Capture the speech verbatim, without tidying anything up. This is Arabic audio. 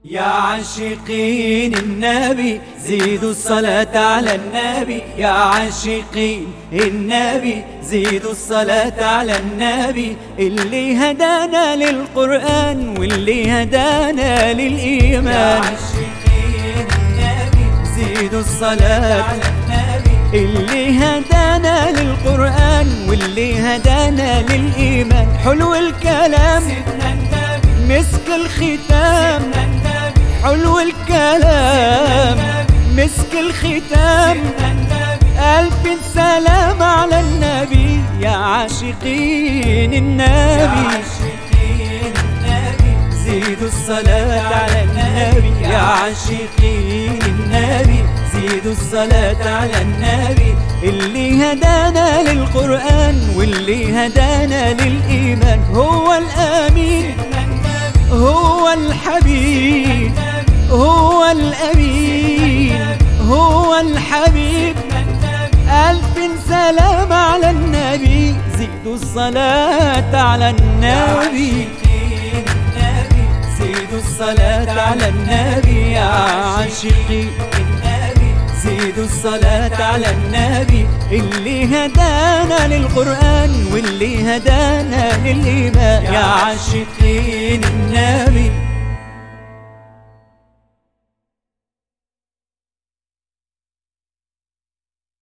يا عاشقين النبي زيدوا الصلاة على النبي. يا عاشقين النبي زيدوا الصلاة على النبي، اللي هدانا للقرآن واللي هدانا للإيمان. يا عاشقين النبي زيدوا الصلاة على النبي، اللي هدانا للقرآن واللي هدانا للإيمان. حلو الكلام سيدنا النبي، مسك الختام سيدنا النبي، حلو الكلام مسك الختام. ألف سلام على النبي يا عاشقين النبي. زيدوا الصلاة على النبي يا عاشقين النبي، زيدوا الصلاة على النبي، اللي هدانا للقرآن واللي هدانا للإيمان. هو الآمين هو الحبيب هو الأمين هو الحبيب. ألف سلام على النبي، زيدوا الصلاة على النبي. زيدوا الصلاة على النبي يا عاشقين النبي، زيدوا الصلاة على النبي، اللي هدانا للقرآن واللي هدانا للإيمان. يا عاشقين النبي